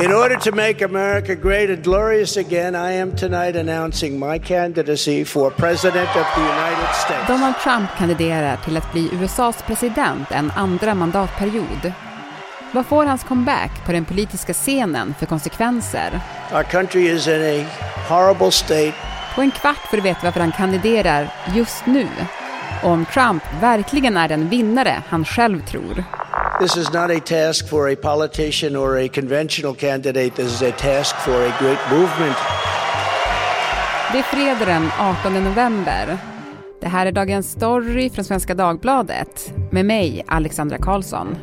In order to make America great and glorious again, I am tonight announcing my candidacy for President of the United States. Donald Trump kandiderar till att bli USAs president en andra mandatperiod. Vad får hans comeback på den politiska scenen för konsekvenser? Our country is in a horrible state. På en kvart får du veta varför han kandiderar just nu. Och om Trump verkligen är den vinnare han själv tror. This is not a task for a politician or a conventional candidate. This is a task for a great movement. Det är fredag den 18 november. Det här är dagens story från Svenska Dagbladet. Med mig, Alexandra Karlsson.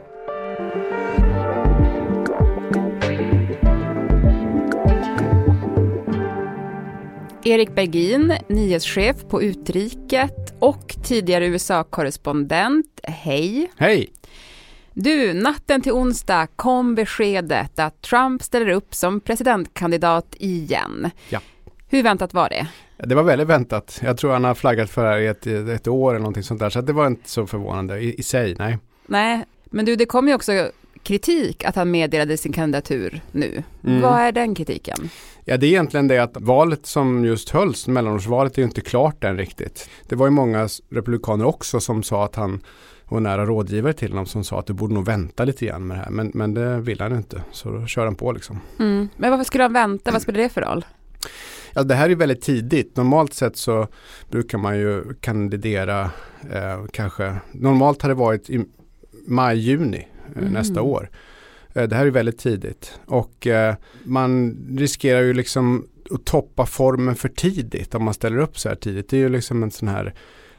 Erik Bergin, nyhetschef på Utriket och tidigare USA-korrespondent. Hej. Hej. Du, natten till onsdag kom beskedet att Trump ställer upp som presidentkandidat igen. Ja. Hur väntat var det? Det var väldigt väntat. Jag tror han har flaggat för det här i ett år eller någonting sånt där. Så det var inte så förvånande i sig, nej. Nej, men du, det kom ju också kritik att han meddelade sin kandidatur nu. Vad är den kritiken? Ja, det är egentligen det att valet som just hölls, mellanårsvalet, är ju inte klart än riktigt. Det var ju många republikaner också som sa att han var nära rådgivare till honom som sa att du borde nog vänta lite grann med det här. Men det vill han inte, så då kör han på liksom. Men varför skulle han vänta? Vad spelar det för roll? Ja, det här är väldigt tidigt. Normalt sett så brukar man ju kandidera kanske. Normalt har det varit i maj-juni nästa år. Det här är väldigt tidigt. Och man riskerar ju liksom att toppa formen för tidigt om man ställer upp så här tidigt. Det är ju liksom en sån här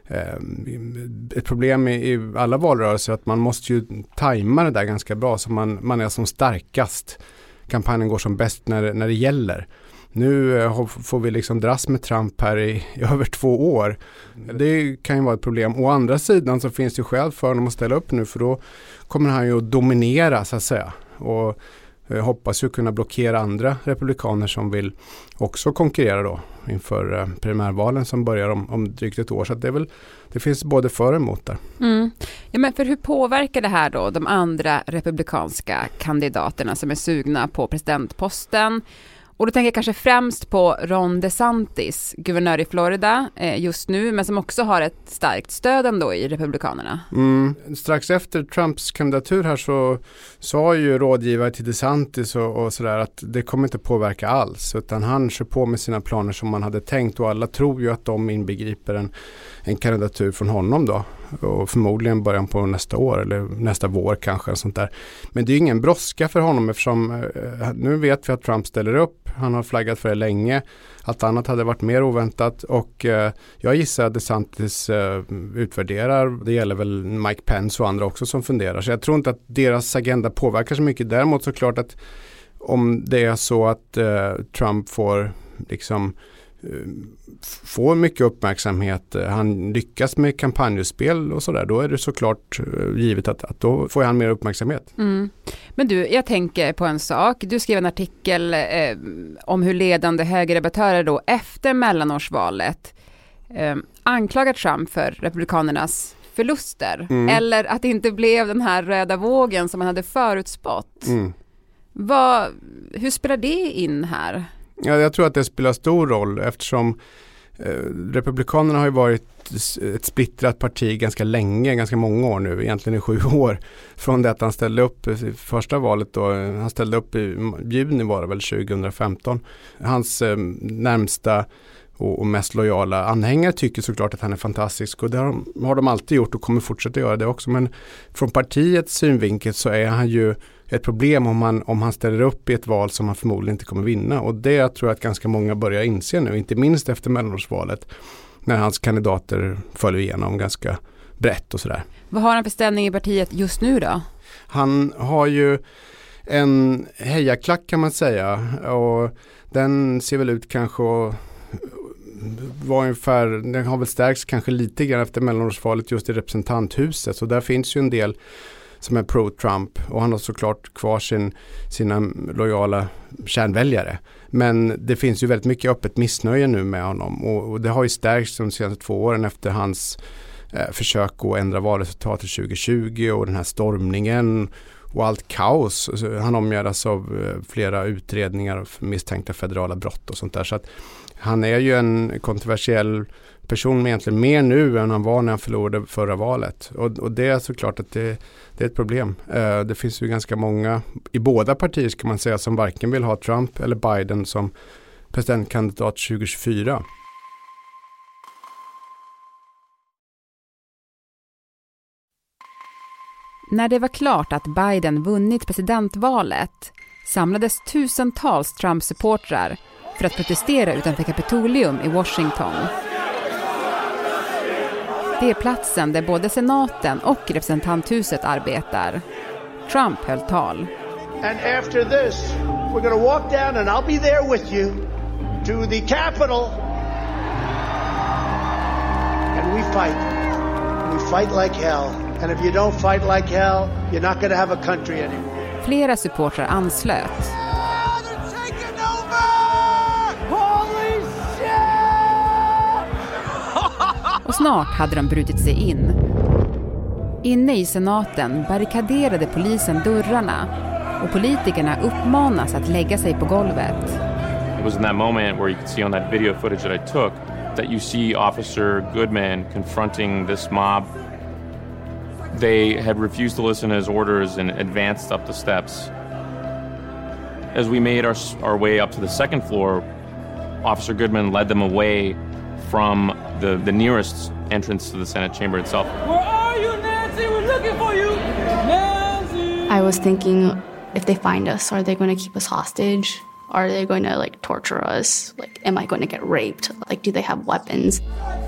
ett problem i alla valrörelser att man måste ju tajma det där ganska bra så man är som starkast. Kampanjen går som bäst när det gäller. Nu får vi liksom dras med Trump här i över 2 år. Det kan ju vara ett problem. Å andra sidan så finns det skäl för honom att ställa upp nu, för då kommer han ju att dominera så att säga. Och hoppas ju kunna blockera andra republikaner som vill också konkurrera då inför primärvalen som börjar om drygt ett år. Så att det finns både för och emot där. Ja, men för hur påverkar det här då de andra republikanska kandidaterna som är sugna på presidentposten? Och då tänker jag kanske främst på Ron DeSantis, guvernör i Florida just nu, men som också har ett starkt stöd ändå i republikanerna. Strax efter Trumps kandidatur här så sa ju rådgivare till DeSantis och sådär att det kommer inte påverka alls, utan han kör på med sina planer som man hade tänkt, och alla tror ju att de inbegriper en kandidatur från honom då. Och förmodligen början på nästa år eller nästa vår kanske. Sånt där. Men det är ingen brådska för honom eftersom nu vet vi att Trump ställer upp. Han har flaggat för det länge. Allt annat hade varit mer oväntat. Och jag gissar att DeSantis utvärderar. Det gäller väl Mike Pence och andra också som funderar. Så jag tror inte att deras agenda påverkar så mycket. Däremot så klart att om det är så att Trump får mycket uppmärksamhet, han lyckas med kampanjspel och sådär, då är det såklart givet att då får han mer uppmärksamhet. Men du, jag tänker på en sak. Du skrev en artikel om hur ledande högerdebattörer då efter mellanårsvalet anklagar Trump för republikanernas förluster eller att det inte blev den här röda vågen som man hade förutspått. Hur spelar det in här? Ja, jag tror att det spelar stor roll eftersom republikanerna har ju varit ett splittrat parti ganska länge, ganska många år nu, egentligen i 7 år från det att han ställde upp i första valet då. Han ställde upp i juni var det väl 2015. Hans närmsta och mest lojala anhängare tycker såklart att han är fantastisk, och det har de alltid gjort och kommer fortsätta göra det också. Men från partiets synvinkel så är han ju ett problem om han ställer upp i ett val som han förmodligen inte kommer vinna. Och det tror jag att ganska många börjar inse nu, inte minst efter mellanårsvalet när hans kandidater följer igenom ganska brett och sådär. Vad har han för ställning i partiet just nu då? Han har ju en hejaklack kan man säga, och den ser väl ut kanske den har väl stärkts kanske lite grann efter mellanårsvalet just i representanthuset, så där finns ju en del som är pro-Trump, och han har såklart kvar sina lojala kärnväljare. Men det finns ju väldigt mycket öppet missnöje nu med honom, och det har ju stärkts de senaste 2 åren efter hans försök att ändra valresultatet 2020 och den här stormningen och allt kaos. Han omgärdas av flera utredningar av misstänkta federala brott och sånt där. Så att han är ju en kontroversiell person med egentligen mer nu än han var när han förlorade förra valet. Och det är såklart att det är ett problem. Det finns ju ganska många i båda partier kan man säga som varken vill ha Trump eller Biden som presidentkandidat 2024. När det var klart att Biden vunnit presidentvalet samlades tusentals Trump-supportrar för att protestera utanför Kapitolium i Washington. Det är platsen där både senaten och representanthuset arbetar. Trump höll tal. And after this, we're going to walk down and I'll be there with you to the Capitol. And we fight. We fight like hell. And if you don't fight like hell, you're not going to have a country anymore. Flera supportrar anslöt. Och snart hade de brutit sig in. Inne i senaten barrikaderade polisen dörrarna och politikerna uppmanas att lägga sig på golvet. It was in that moment where you could see on that video footage that I took that you see Officer Goodman confronting this mob. They had refused to listen to his orders and advanced up the steps. As we made our way up to the second floor, Officer Goodman led them away from the nearest entrance to the Senate chamber itself. Where are you, Nancy? We're looking for you, Nancy! I was thinking, if they find us, are they going to keep us hostage? Are they going to torture us? Am I going to get raped? Do they have weapons?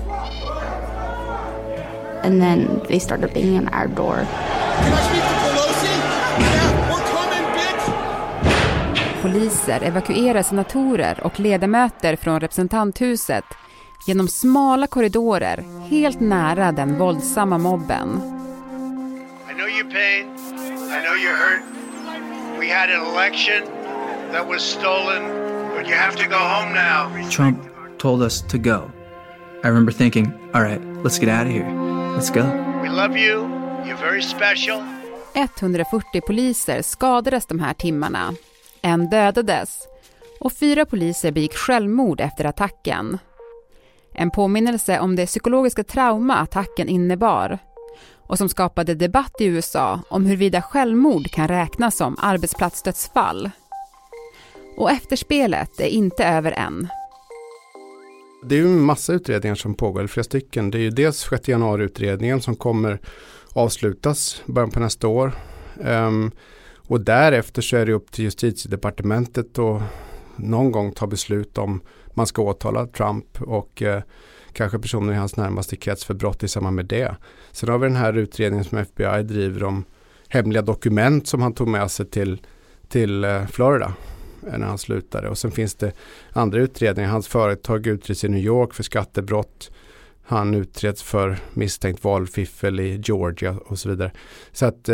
And then they started banging on our door. Can I speak to Pelosi? Yeah, we're coming, bitch! Poliser evakuerar senatorer och ledamöter från representanthuset genom smala korridorer helt nära den våldsamma mobben. I know your pain. I know you're hurt. We had an election that was stolen, but you have to go home now. Trump told us to go. I remember thinking, all right, let's get out of here. Let's go. We love you. You're very special. 140 poliser skadades de här timmarna. En dödades. Och 4 poliser begick självmord efter attacken. En påminnelse om det psykologiska trauma attacken innebar. Och som skapade debatt i USA om huruvida självmord kan räknas som arbetsplatsdödsfall. Och efterspelet är inte över än. Det är ju en massa utredningar som pågår, eller flera stycken. Det är ju dels 6 januari-utredningen som kommer avslutas början på nästa år. Och därefter så är det upp till justitiedepartementet och någon gång ta beslut om man ska åtala Trump och kanske personer i hans närmaste krets för brott i samband med det. Sen har vi den här utredningen som FBI driver om hemliga dokument som han tog med sig till Florida när han slutade. Och sen finns det andra utredningar. Hans företag utreds i New York för skattebrott. Han utreds för misstänkt valfiffel i Georgia och så vidare. Så att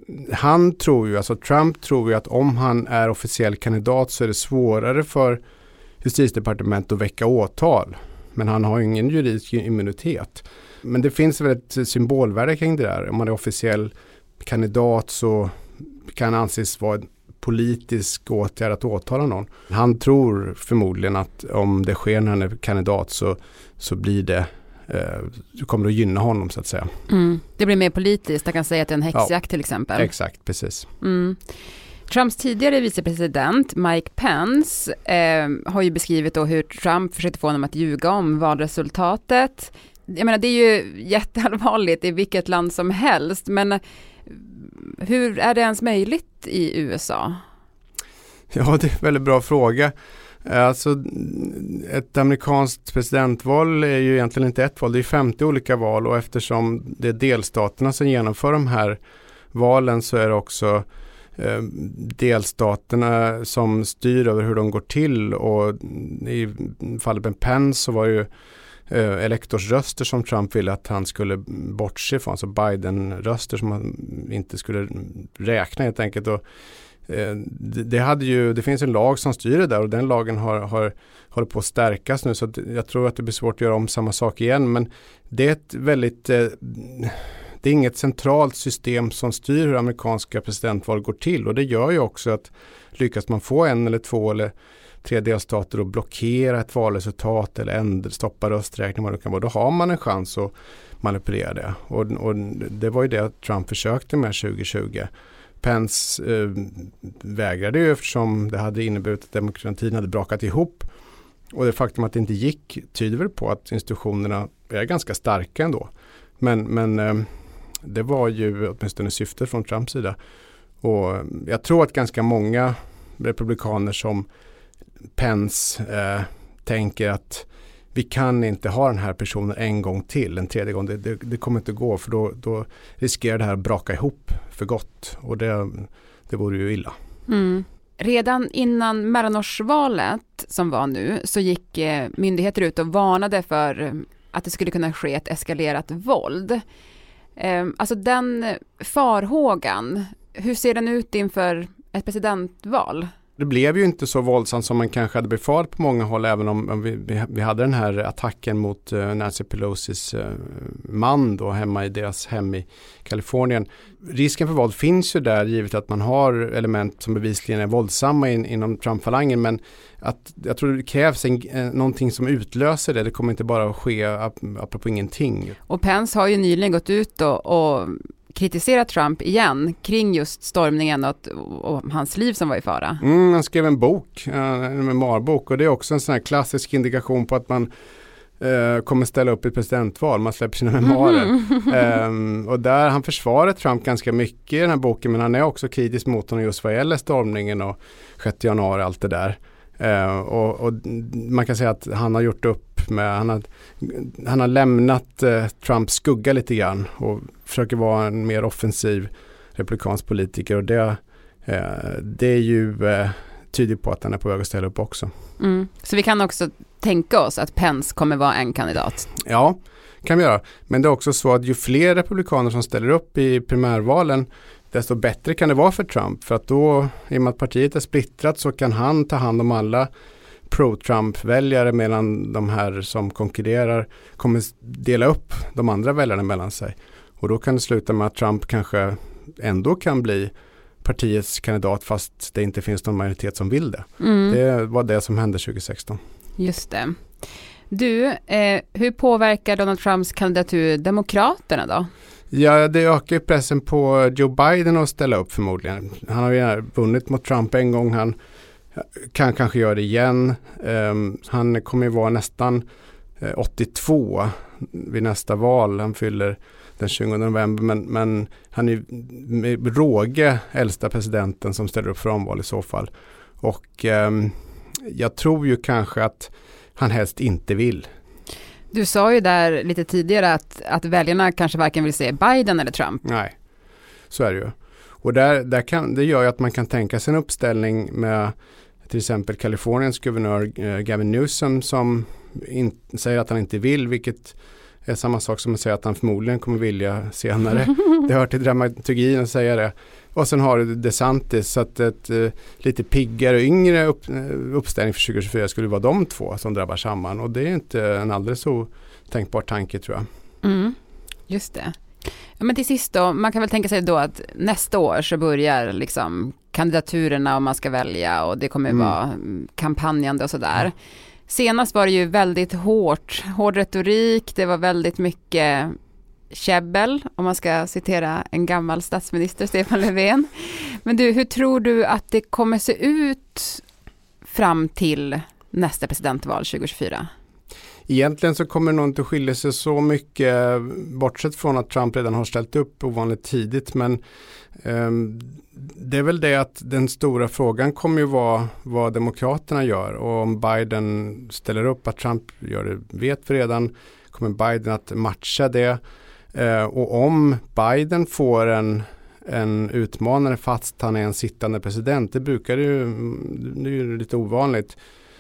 Trump tror ju att om han är officiell kandidat så är det svårare för justitiedepartementet att väcka åtal. Men han har ingen juridisk immunitet. Men det finns väl ett symbolvärde kring det där. Om man är officiell kandidat så kan anses vara en politisk åtgärd att åtala någon. Han tror förmodligen att om det sker när han är kandidat så blir det kommer att gynna honom så att säga. Det blir mer politiskt. Jag kan säga att det är en häxjakt till exempel. Exakt, precis. Trumps tidigare vicepresident Mike Pence har ju beskrivit då hur Trump försökte få honom att ljuga om valresultatet. Jag menar, det är ju jätteallvarligt i vilket land som helst, men hur är det ens möjligt i USA? Ja, det är en väldigt bra fråga. Alltså, ett amerikanskt presidentval är ju egentligen inte ett val, det är 50 olika val, och eftersom det är delstaterna som genomför de här valen så är det också delstaterna som styr över hur de går till, och i fallet med Pence så var det ju elektorsröster som Trump ville att han skulle bortse från, alltså Biden-röster som han inte skulle räkna helt enkelt. Och det finns en lag som styr det där, och den lagen håller på att stärkas nu, så att jag tror att det blir svårt att göra om samma sak igen, men det är ett väldigt det är inget centralt system som styr hur amerikanska presidentval går till, och det gör ju också att lyckas man få 1 eller 2 eller 3 delstater att blockera ett valresultat eller stoppa rösträkning, vad det kan vara, då har man en chans att manipulera det. Och det var ju det Trump försökte med 2020. Pence vägrade ju, eftersom det hade inneburit att demokratin hade brakat ihop. Och det faktum att det inte gick tyder väl på att institutionerna är ganska starka ändå. Men det var ju åtminstone syftet från Trumps sida. Och jag tror att ganska många republikaner som Pence tänker att vi kan inte ha den här personen en gång till, en tredje gång. Det kommer inte gå, för då riskerar det här att braka ihop för gott. Och det vore ju illa. Mm. Redan innan mellanårsvalet som var nu så gick myndigheter ut och varnade för att det skulle kunna ske ett eskalerat våld. Alltså den farhågan, hur ser den ut inför ett presidentval? Det blev ju inte så våldsamt som man kanske hade befarat på många håll, även om vi hade den här attacken mot Nancy Pelosis man då hemma i deras hem i Kalifornien. Risken för våld finns ju där, givet att man har element som bevisligen är våldsamma inom Trump-falangen, men jag tror det krävs någonting som utlöser det. Det kommer inte bara att ske apropå ingenting. Och Pence har ju nyligen gått ut och kritisera Trump igen kring just stormningen och hans liv som var i fara. Han skrev en bok, en memoarbok, och det är också en sån här klassisk indikation på att man kommer ställa upp i ett presidentval. Man släpper sina memoarer. Och där han försvarar Trump ganska mycket i den här boken, men han är också kritisk mot honom just vad gäller stormningen och 6 januari, allt det där. Och man kan säga att han har gjort upp med, han har lämnat Trumps skugga lite grann och försöker vara en mer offensiv republikansk politiker, och det är ju tydligt på att han är på väg att ställa upp också. Så vi kan också tänka oss att Pence kommer vara en kandidat? Ja, kan vi göra. Men det är också så att ju fler republikaner som ställer upp i primärvalen, desto bättre kan det vara för Trump. För att då, i och med att partiet är splittrat, så kan han ta hand om alla pro-Trump-väljare, medan de här som konkurrerar kommer dela upp de andra väljarna mellan sig. Och då kan det sluta med att Trump kanske ändå kan bli partiets kandidat, fast det inte finns någon majoritet som vill det. Det var det som hände 2016. Just det. Du, hur påverkar Donald Trumps kandidatur demokraterna då? Ja, det ökar pressen på Joe Biden att ställa upp förmodligen. Han har ju vunnit mot Trump en gång, han kan kanske göra det igen. Han kommer ju vara nästan 82 vid nästa val. Han fyller den 20 november, men han är med råge äldsta presidenten som ställer upp för omval i så fall. Och jag tror ju kanske att han helst inte vill. Du sa ju där lite tidigare att väljarna kanske varken vill se Biden eller Trump. Nej, så är det ju. Och det gör ju att man kan tänka sig en uppställning med till exempel Kaliforniens guvernör Gavin Newsom, som säger att han inte vill, vilket är samma sak som att säga att han förmodligen kommer vilja senare. Det hör till dramaturgin att säga det. Och sen har du DeSantis, så att ett lite piggare och yngre uppställning för 2024 skulle vara de två som drabbar samman. Och det är inte en alldeles så tänkbar tanke, tror jag. Just det. Ja, men till sist då, man kan väl tänka sig då att nästa år så börjar liksom kandidaturerna och man ska välja, och det kommer vara kampanjande och sådär. Senast var det ju väldigt hård retorik, det var väldigt mycket käbbel, om man ska citera en gammal statsminister, Stefan Löfven. Men du, hur tror du att det kommer se ut fram till nästa presidentval 2024? Egentligen så kommer det nog inte skilja sig så mycket, bortsett från att Trump redan har ställt upp ovanligt tidigt, men det är väl det att den stora frågan kommer ju vara vad demokraterna gör, och om Biden ställer upp att Trump gör det, vet vi redan, kommer Biden att matcha det, och om Biden får en utmanare fast han är en sittande president, det är ju lite ovanligt,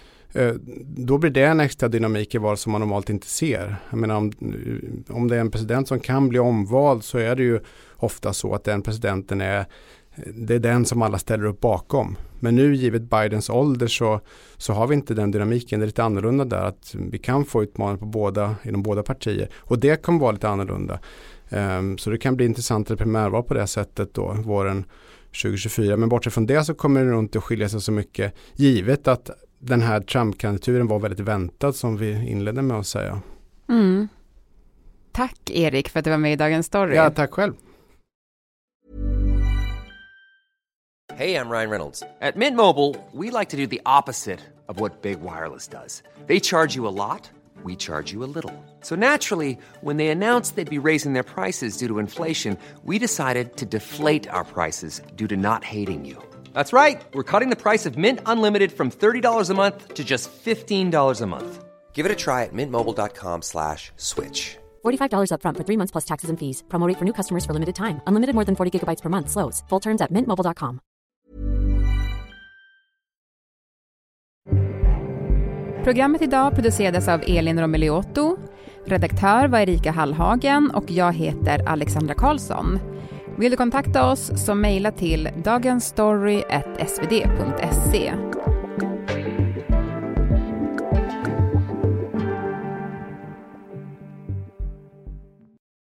då blir det en extra dynamik i val som man normalt inte ser. Jag menar, om det är en president som kan bli omvald, så är det ju ofta så att den presidenten det är den som alla ställer upp bakom. Men nu, givet Bidens ålder, så har vi inte den dynamiken. Det är lite annorlunda där, att vi kan få utmaningar inom båda partier. Och det kommer vara lite annorlunda. Så det kan bli intressant att primärval på det sättet då våren 2024. Men bortsett från det så kommer det nog inte att skilja sig så mycket, givet att den här Trump-kandidaturen var väldigt väntad, som vi inledde med att säga. Mm. Tack Erik för att du var med i Dagens Story. Ja, tack själv. Hey, I'm Ryan Reynolds. At Mint Mobile, we like to do the opposite of what Big Wireless does. They charge you a lot, we charge you a little. So naturally, when they announced they'd be raising their prices due to inflation, we decided to deflate our prices due to not hating you. That's right. We're cutting the price of Mint Unlimited from $30 a month to just $15 a month. Give it a try at mintmobile.com/switch. $45 up front for 3 months plus taxes and fees. Promo rate for new customers for limited time. Unlimited more than 40 gigabytes per month. Slows full terms at mintmobile.com. Programmet idag producerades av Elin Romeliotto. Redaktör var Erika Hallhagen och jag heter Alexandra Karlsson. Vill du kontakta oss så mejla till dagensstory@svd.se.